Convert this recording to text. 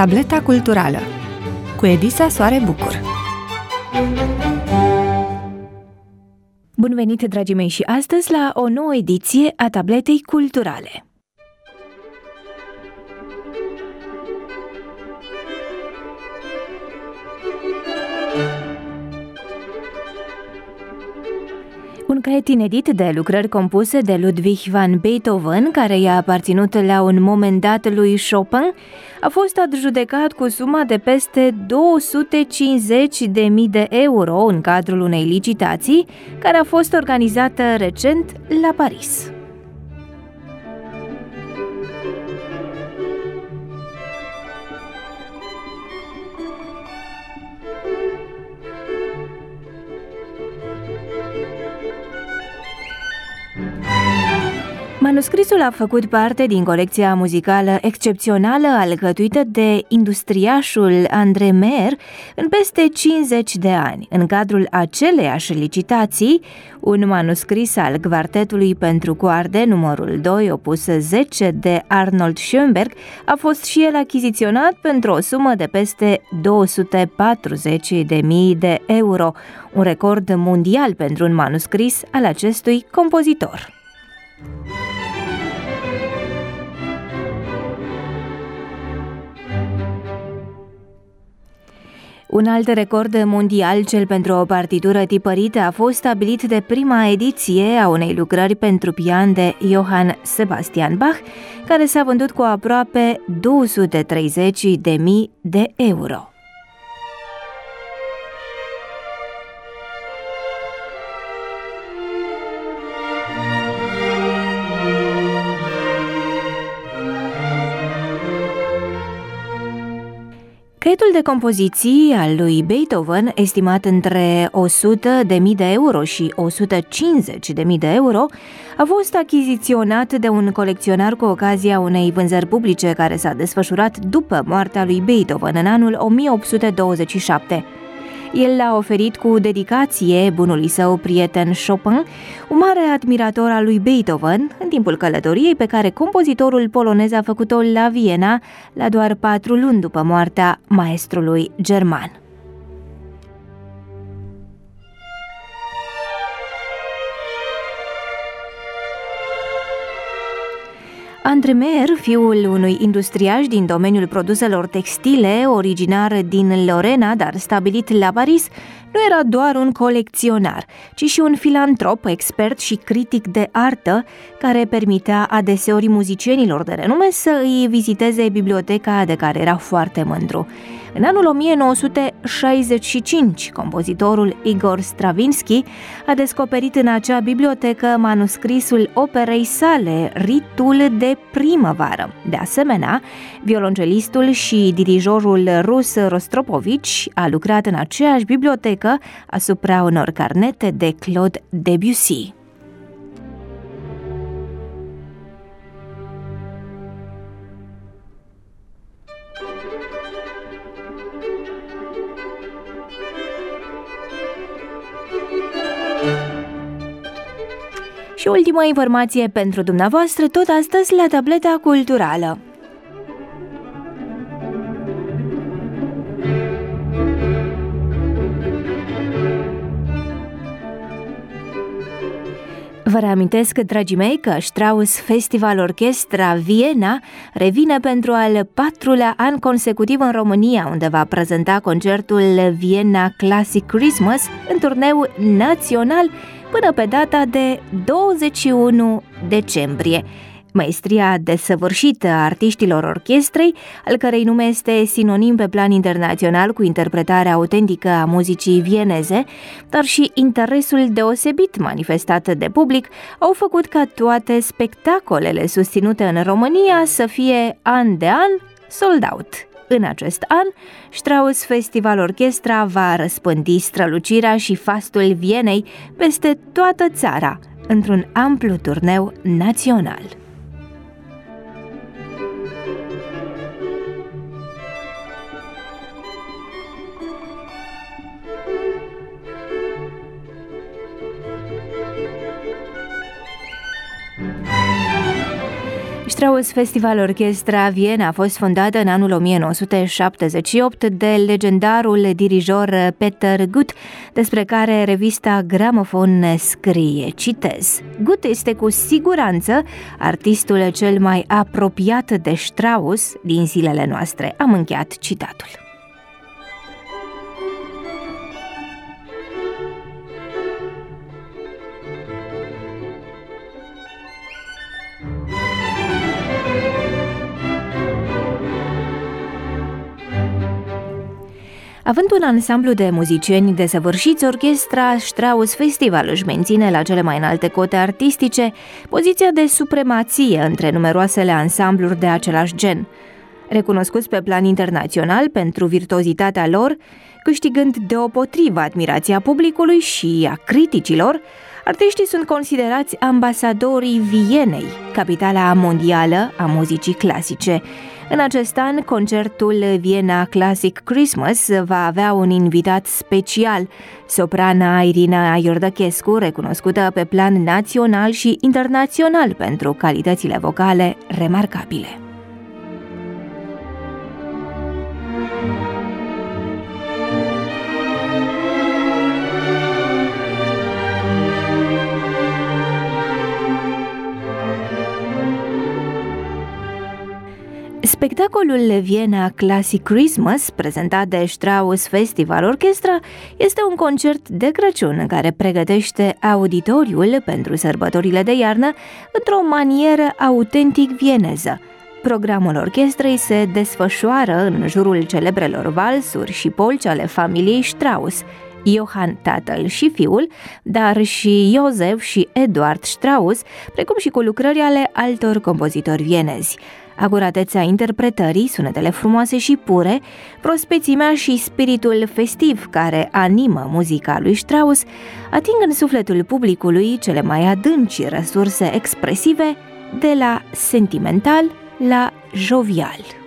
Tableta culturală cu Edisa Soare Bucur. Bun venit, dragii mei, și astăzi la o nouă ediție a Tabletei culturale. Un caiet inedit de lucrări compuse de Ludwig van Beethoven, care i-a aparținut la un moment dat lui Chopin, a fost adjudecat cu suma de peste 250.000 de euro în cadrul unei licitații care a fost organizată recent la Paris. Manuscrisul a făcut parte din colecția muzicală excepțională alcătuită de industriașul André Mehr în peste 50 de ani. În cadrul aceleiași licitații, un manuscris al Quartetului pentru coarde numărul 2, opus 10 de Arnold Schoenberg, a fost și el achiziționat pentru o sumă de peste 240.000 de euro, un record mondial pentru un manuscris al acestui compozitor. Un alt record mondial, cel pentru o partitură tipărită, a fost stabilit de prima ediție a unei lucrări pentru pian de Johann Sebastian Bach, care s-a vândut cu aproape 230.000 de euro. Caietul de compoziții al lui Beethoven, estimat între 100.000 de euro și 150.000 de euro, a fost achiziționat de un colecționar cu ocazia unei vânzări publice care s-a desfășurat după moartea lui Beethoven în anul 1827. El l-a oferit cu dedicație bunului său prieten Chopin, un mare admirator al lui Beethoven, în timpul călătoriei pe care compozitorul polonez a făcut-o la Viena, la doar 4 luni după moartea maestrului german. André Mehr, fiul unui industriaș din domeniul produselor textile, originar din Lorena, dar stabilit la Paris, nu era doar un colecționar, ci și un filantrop, expert și critic de artă, care permitea adeseori muzicienilor de renume să îi viziteze biblioteca de care era foarte mândru. În anul 1965, compozitorul Igor Stravinsky a descoperit în acea bibliotecă manuscrisul operei sale, Ritul de primăvară. De asemenea, violoncelistul și dirijorul rus Rostropovich a lucrat în aceeași bibliotecă asupra unor carnete de Claude Debussy. Și ultima informație pentru dumneavoastră, tot astăzi la Tableta culturală. Vă reamintesc, dragii mei, că Strauss Festival Orchestra Viena revine pentru al 4-lea an consecutiv în România, unde va prezenta concertul Vienna Classic Christmas în turneu național până pe data de 21 decembrie. Maestria desăvârșită a artiștilor orchestrei, al cărei nume este sinonim pe plan internațional cu interpretarea autentică a muzicii vieneze, dar și interesul deosebit manifestat de public, au făcut ca toate spectacolele susținute în România să fie an de an sold out. În acest an, Strauss Festival Orchestra va răspândi strălucirea și fastul Vienei peste toată țara, într-un amplu turneu național. Strauss Festival Orchestra Viena a fost fondată în anul 1978 de legendarul dirijor Peter Gutt, despre care revista Gramofon scrie, citez: Gutt este cu siguranță artistul cel mai apropiat de Strauss din zilele noastre. Am încheiat citatul. Având un ansamblu de muzicieni desăvârșiți, orchestra Strauss Festival își menține la cele mai înalte cote artistice poziția de supremație între numeroasele ansambluri de același gen. Recunoscuți pe plan internațional pentru virtuozitatea lor, câștigând deopotrivă admirația publicului și a criticilor, artiștii sunt considerați ambasadorii Vienei, capitala mondială a muzicii clasice. În acest an, concertul Vienna Classic Christmas va avea un invitat special, soprana Irina Iordăchescu, recunoscută pe plan național și internațional pentru calitățile vocale remarcabile. Spectacolul Vienna Classic Christmas, prezentat de Strauss Festival Orchestra, este un concert de Crăciun care pregătește auditoriul pentru sărbătorile de iarnă într-o manieră autentic vieneză. Programul orchestrei se desfășoară în jurul celebrelor valsuri și polci ale familiei Strauss, Johann tatăl și fiul, dar și Josef și Eduard Strauss, precum și cu lucrări ale altor compozitori vienezi. Acuratețea interpretării, sunetele frumoase și pure, prospețimea și spiritul festiv care animă muzica lui Strauss ating în sufletul publicului cele mai adânci resurse expresive, de la sentimental la jovial.